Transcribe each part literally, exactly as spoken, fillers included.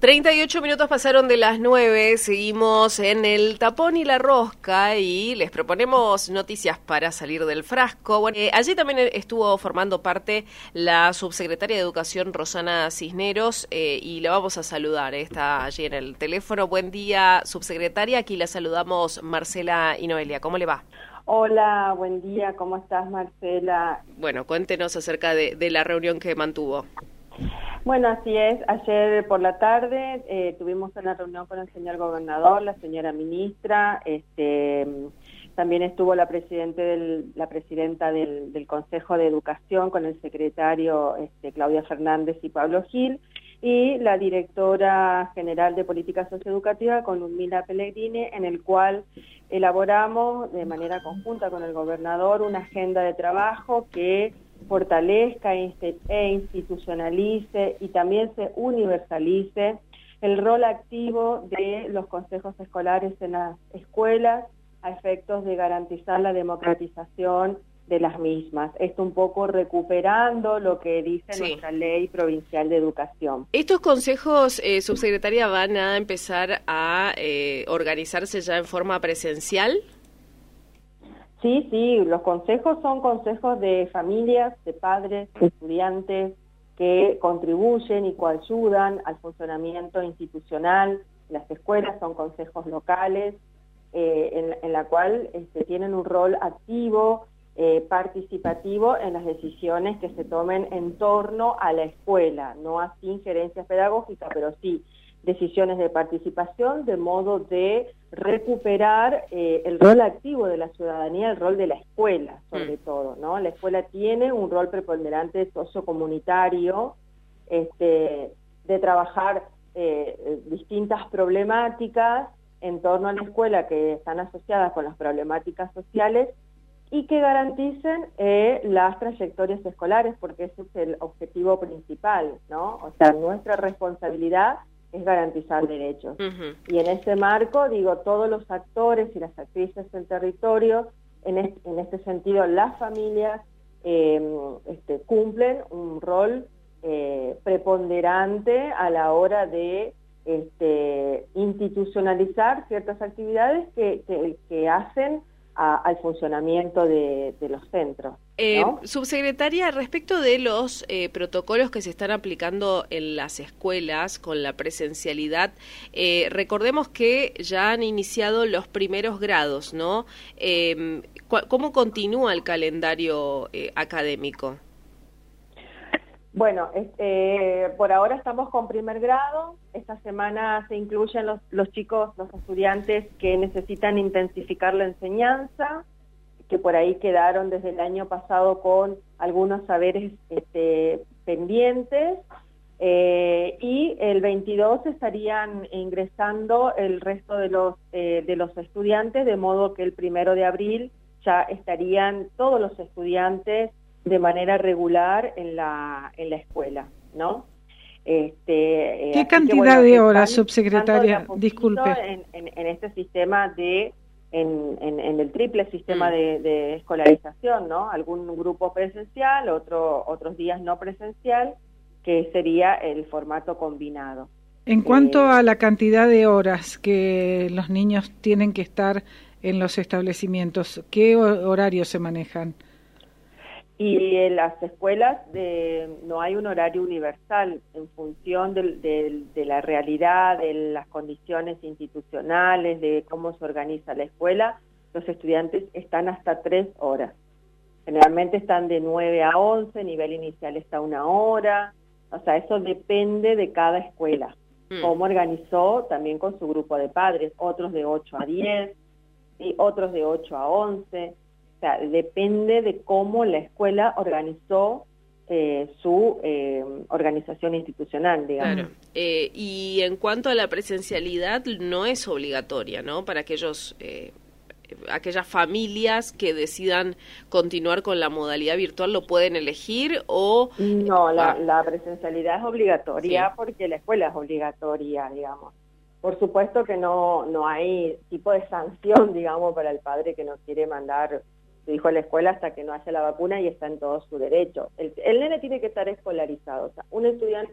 treinta y ocho minutos pasaron de las nueve, seguimos en el tapón y la rosca y les proponemos noticias para salir del frasco. Bueno, eh, allí también estuvo formando parte la subsecretaria de Educación, Rosana Cisneros, eh, y la vamos a saludar, eh, está allí en el teléfono. Buen día, subsecretaria, aquí la saludamos Marcela y Noelia, ¿cómo le va? Hola, buen día, ¿cómo estás, Marcela? Bueno, cuéntenos acerca de, de la reunión que mantuvo. Bueno, así es. Ayer por la tarde eh, tuvimos una reunión con el señor gobernador, la señora ministra, este, también estuvo la, presidente del, la presidenta del, del Consejo de Educación con el secretario este, Claudia Fernández y Pablo Gil, y la directora general de Política Socioeducativa con Ludmila Pellegrini, en el cual elaboramos de manera conjunta con el gobernador una agenda de trabajo que fortalezca e institucionalice y también se universalice el rol activo de los consejos escolares en las escuelas a efectos de garantizar la democratización de las mismas. Esto un poco recuperando lo que dice sí. nuestra ley provincial de educación. ¿Estos consejos, eh, subsecretaria, van a empezar a eh, organizarse ya en forma presencial? Sí, sí, los consejos son consejos de familias, de padres, de estudiantes que contribuyen y coayudan al funcionamiento institucional. Las escuelas son consejos locales, eh, en, en la cual este, tienen un rol activo, eh, participativo en las decisiones que se tomen en torno a la escuela, no así injerencias pedagógicas, pero sí decisiones de participación, de modo de recuperar eh, el rol activo de la ciudadanía, el rol de la escuela, sobre mm. todo, ¿no? La escuela tiene un rol preponderante sociocomunitario, este, de trabajar eh, distintas problemáticas en torno a la escuela que están asociadas con las problemáticas sociales y que garanticen eh, las trayectorias escolares, porque ese es el objetivo principal, ¿no? O sea, nuestra responsabilidad es garantizar derechos. Uh-huh. Y en ese marco, digo, todos los actores y las actrices del territorio, en este, en este sentido, las familias eh, este, cumplen un rol eh, preponderante a la hora de este, institucionalizar ciertas actividades que, que, que hacen a, al funcionamiento de, de los centros. Eh, ¿no? Subsecretaria, respecto de los eh, protocolos que se están aplicando en las escuelas con la presencialidad, eh, recordemos que ya han iniciado los primeros grados, ¿no? Eh, ¿Cómo continúa el calendario eh, académico? Bueno, este, por ahora estamos con primer grado. Esta semana se incluyen los, los chicos, los estudiantes que necesitan intensificar la enseñanza, que por ahí quedaron desde el año pasado con algunos saberes este, pendientes, eh, y el veintidós estarían ingresando el resto de los, eh, de los estudiantes, de modo que el primero de abril ya estarían todos los estudiantes de manera regular en la, en la escuela, ¿no? Este, ¿Qué eh, cantidad que, bueno, de horas, subsecretaria? Disculpe. En, en, en este sistema de... En, en, en el triple sistema mm. de, de escolarización, ¿no? Algún grupo presencial, otro, otros días no presencial, que sería el formato combinado. En cuanto eh, a la cantidad de horas que los niños tienen que estar en los establecimientos, ¿qué horarios se manejan? Y en las escuelas de, no hay un horario universal en función de, de, de la realidad, de las condiciones institucionales, de cómo se organiza la escuela. Los estudiantes están hasta tres horas. Generalmente están de nueve a once, nivel inicial está una hora. O sea, eso depende de cada escuela. Mm. Cómo organizó también con su grupo de padres, otros de ocho a diez, y otros de ocho a once. O sea, depende de cómo la escuela organizó eh, su eh, organización institucional, digamos. Claro. Eh, y en cuanto a la presencialidad, no es obligatoria, ¿no? Para aquellos, eh, aquellas familias que decidan continuar con la modalidad virtual, ¿lo pueden elegir o...? No, la, la presencialidad es obligatoria, sí, porque la escuela es obligatoria, digamos. Por supuesto que no, no hay tipo de sanción, digamos, para el padre que no quiere mandar su hijo a la escuela hasta que no haya la vacuna, y está en todo su derecho. El, el nene tiene que estar escolarizado. O sea, un estudiante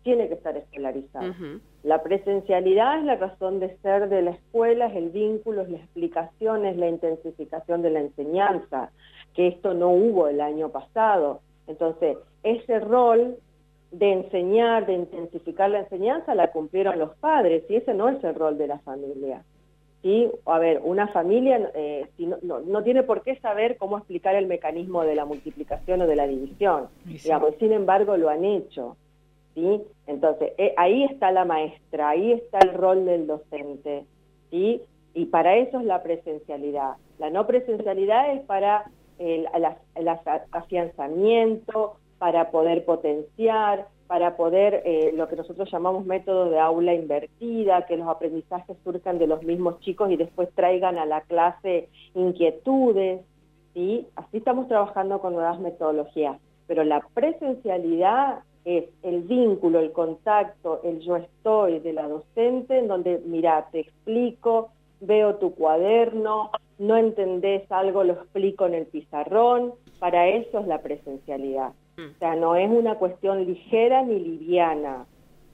tiene que estar escolarizado. Uh-huh. La presencialidad es la razón de ser de la escuela, es el vínculo, es la explicación, es la intensificación de la enseñanza, que esto no hubo el año pasado. Entonces, ese rol de enseñar, de intensificar la enseñanza, la cumplieron los padres, y ese no es el rol de la familia. ¿Sí? A ver, una familia eh, si no, no, no tiene por qué saber cómo explicar el mecanismo de la multiplicación o de la división, sí. digamos, sin embargo lo han hecho. ¿Sí? Entonces, eh, ahí está la maestra, ahí está el rol del docente, ¿sí? Y para eso es la presencialidad. La no presencialidad es para el, el, el afianzamiento, para poder potenciar, para poder, eh, lo que nosotros llamamos método de aula invertida, que los aprendizajes surjan de los mismos chicos y después traigan a la clase inquietudes, ¿sí? Así estamos trabajando con nuevas metodologías, pero la presencialidad es el vínculo, el contacto, el yo estoy de la docente, en donde, mira, te explico, veo tu cuaderno, no entendés algo, lo explico en el pizarrón, para eso es la presencialidad. O sea, no es una cuestión ligera ni liviana.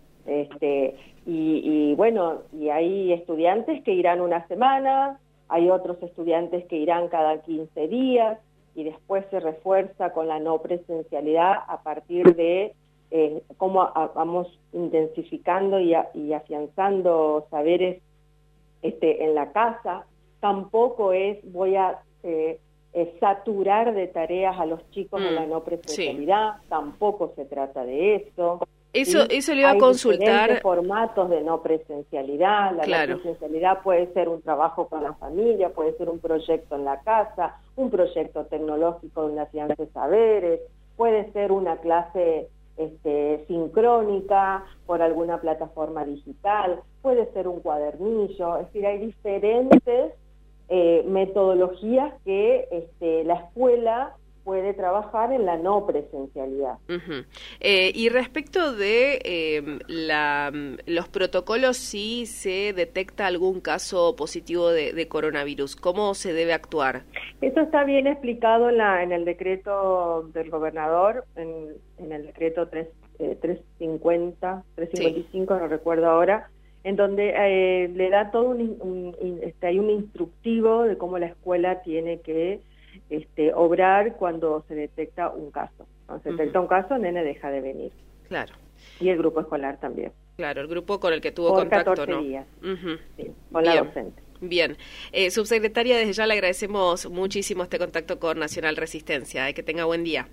Este, y, y bueno, y hay estudiantes que irán una semana, hay otros estudiantes que irán cada quince días, y después se refuerza con la no presencialidad a partir de eh, cómo a, vamos intensificando y, a, y afianzando saberes este, en la casa. Tampoco es voy a eh, eh, saturar de tareas a los chicos mm, en la no presencialidad, sí. Tampoco se trata de eso. Eso, ¿sí? eso le iba Hay a consultar. Hay formatos de no presencialidad. La claro. no presencialidad puede ser un trabajo con la familia, puede ser un proyecto en la casa, un proyecto tecnológico de una ciencia de saberes, puede ser una clase este, sincrónica por alguna plataforma digital, puede ser un cuadernillo. Es decir, hay diferentes eh, metodologías que este, la escuela puede trabajar en la no presencialidad. Uh-huh. Eh, y respecto de eh, la, los protocolos, si se detecta algún caso positivo de, de coronavirus, ¿cómo se debe actuar? Eso está bien explicado en, la, en el decreto del gobernador, en, en el decreto tres, eh, trescientos cincuenta, trescientos cincuenta y cinco, sí. No recuerdo ahora, en donde eh, le da todo un, un, un este, hay un instructivo de cómo la escuela tiene que Este, obrar cuando se detecta un caso. Cuando se detecta uh-huh. un caso, nene deja de venir. Claro. Y el grupo escolar también. Claro, el grupo con el que tuvo Por contacto, catorce ¿no? días. Uh-huh. Sí, con Bien. la docente. Bien. Eh, subsecretaria, desde ya le agradecemos muchísimo este contacto con Nacional Resistencia. Eh, que tenga buen día.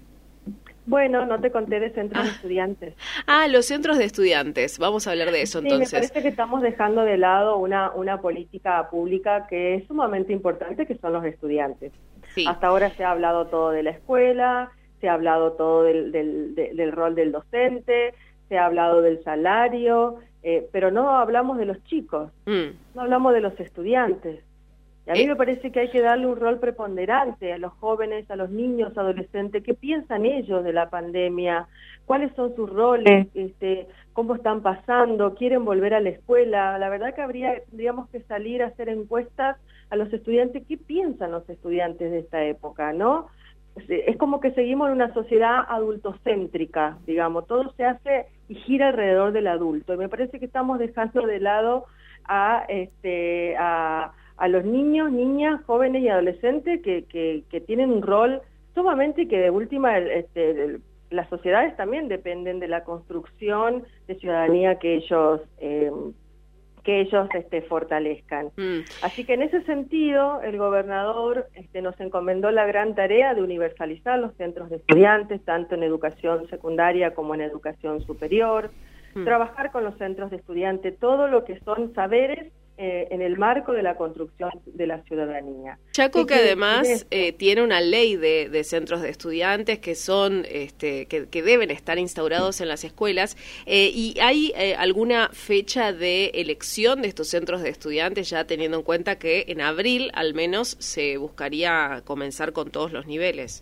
Bueno, no te conté de centros ah. de estudiantes. Ah, los centros de estudiantes. Vamos a hablar de eso, sí, entonces. Me parece que estamos dejando de lado una, una política pública que es sumamente importante, que son los estudiantes. Sí. Hasta ahora se ha hablado todo de la escuela, se ha hablado todo del, del, del, del rol del docente, se ha hablado del salario, eh, pero no hablamos de los chicos, mm. no hablamos de los estudiantes. Y a mí eh. me parece que hay que darle un rol preponderante a los jóvenes, a los niños, adolescentes. ¿Qué piensan ellos de la pandemia? ¿Cuáles son sus roles? Este, ¿Cómo están pasando? ¿Quieren volver a la escuela? La verdad que habría, tendríamos que salir a hacer encuestas a los estudiantes. ¿Qué piensan los estudiantes de esta época, no? Es como que seguimos en una sociedad adultocéntrica, digamos. Todo se hace y gira alrededor del adulto. Y me parece que estamos dejando de lado a este a a los niños, niñas, jóvenes y adolescentes que, que, que tienen un rol sumamente y que de última el, este, el, las sociedades también dependen de la construcción de ciudadanía que ellos eh, que ellos este, fortalezcan. Mm. Así que en ese sentido el gobernador este, nos encomendó la gran tarea de universalizar los centros de estudiantes, tanto en educación secundaria como en educación superior, mm. trabajar con los centros de estudiantes, todo lo que son saberes Eh, en el marco de la construcción de la ciudadanía. Chaco, que, que además eh, tiene una ley de, de centros de estudiantes que son este, que, que deben estar instaurados en las escuelas, eh, y hay eh, alguna fecha de elección de estos centros de estudiantes, ya teniendo en cuenta que en abril al menos se buscaría comenzar con todos los niveles.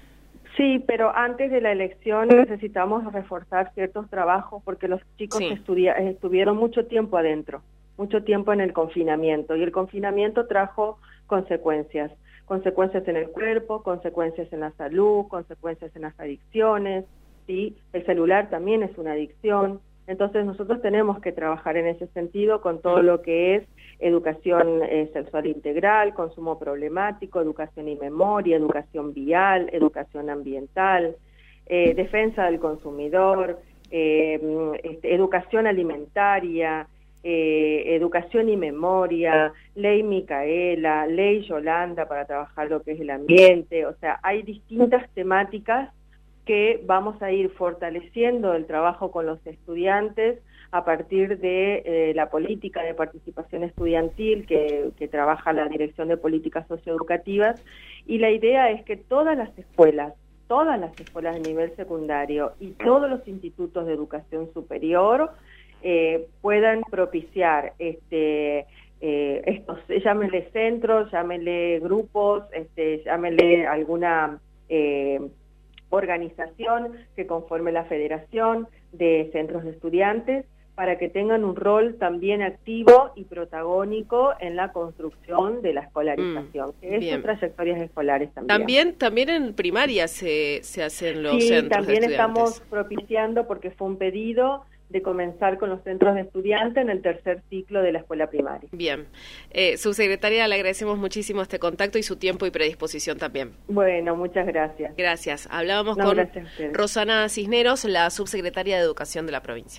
Sí, pero antes de la elección necesitamos reforzar ciertos trabajos porque los chicos sí. estudia- estuvieron mucho tiempo adentro. mucho tiempo en el confinamiento, y el confinamiento trajo consecuencias, consecuencias en el cuerpo, consecuencias en la salud, consecuencias en las adicciones, ¿sí? El celular también es una adicción, Entonces nosotros tenemos que trabajar en ese sentido con todo lo que es educación eh, sexual integral, consumo problemático, educación y memoria, educación vial, educación ambiental, eh, defensa del consumidor, eh, este, educación alimentaria, eh, educación y memoria, ley Micaela, ley Yolanda para trabajar lo que es el ambiente. O sea, hay distintas temáticas que vamos a ir fortaleciendo el trabajo con los estudiantes a partir de eh, la política de participación estudiantil que, que trabaja la Dirección de Políticas Socioeducativas, y la idea es que todas las escuelas, todas las escuelas de nivel secundario y todos los institutos de educación superior eh, puedan propiciar este eh, estos, llámenle centros, llámenle grupos, este, llámenle alguna eh, organización que conforme la Federación de Centros de Estudiantes, para que tengan un rol también activo y protagónico en la construcción de la escolarización, mm, que es sus trayectorias escolares también. También, también en primaria se, se hacen los sí, centros también de estudiantes. Estamos propiciando, porque fue un pedido de comenzar con los centros de estudiantes en el tercer ciclo de la escuela primaria. Bien. Eh, subsecretaria, le agradecemos muchísimo este contacto y su tiempo y predisposición también. Bueno, muchas gracias. Gracias. Hablábamos no, con gracias a ustedes. Rosana Cisneros, la subsecretaria de Educación de la provincia.